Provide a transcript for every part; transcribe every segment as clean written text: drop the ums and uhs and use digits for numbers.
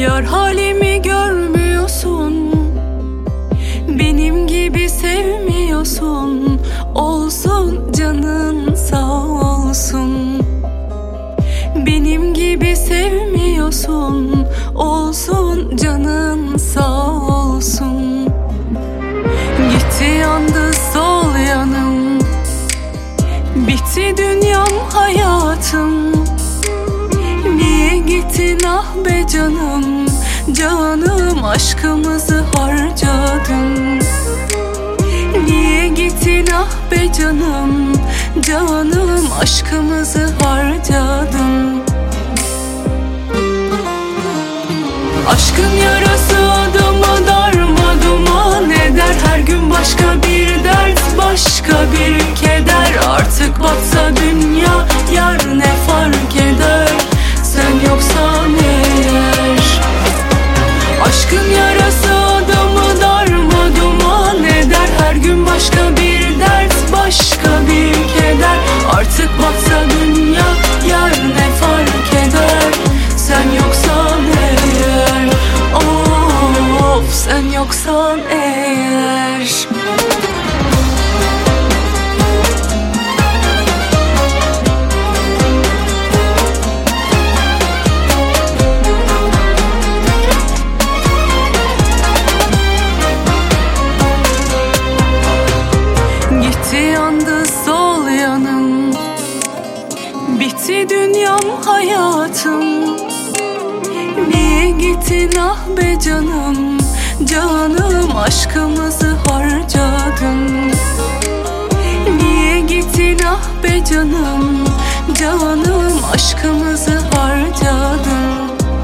Yar halimi görmüyorsun, benim gibi sevmiyorsun. Olsun canın sağ olsun. Benim gibi sevmiyorsun. Olsun canın sağ olsun. Gitti yandı sol yanım, bitti dünyam hayatım. Niye gittin ah be canım, canım aşkımızı harcadın. Niye gittin ah be canım, canım aşkımızı harcadın. Aşkın yarası adamı darmaduman eder. Her gün başka bir dert, başka bir keder. Artık batsa dünya yar ne fark eder, sen yoksan eğer. Aşkın yarası adamı darmaduman eder. Her gün başka bir dert, başka bir keder. Artık batsa dünya yar ne fark eder, sen yoksan eğer. Of, sen yoksan eğer. Gitti yandı sol yanım, bitti dünyam hayatım. Niye gittin ah be canım, canım aşkımızı harcadın. Niye gittin ah be canım, canım aşkımızı harcadın.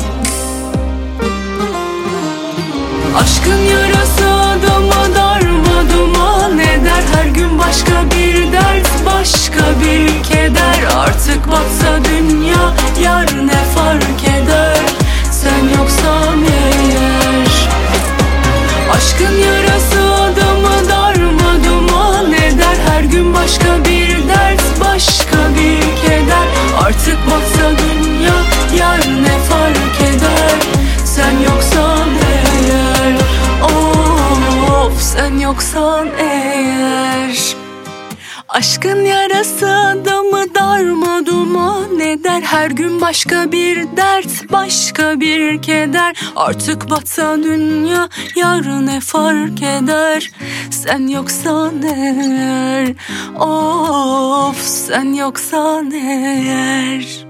Aşkın yarası adamı darmaduman eder. Her gün başka bir dert, başka bir keder. Artık batsa dünya yar ne fark eder, sen yoksan eğer. Aşkın yarası adamı darmaduman eder. Her gün başka bir dert, başka bir keder. Artık batsa dünya yar ne fark eder, sen yoksan eğer. Of, sen yoksan eğer. Aşkın yarası adamı darmaduman eder. Her gün başka bir dert, başka bir keder. Artık batsa dünya yar ne fark eder, sen yoksan eğer. Of, sen yoksan eğer.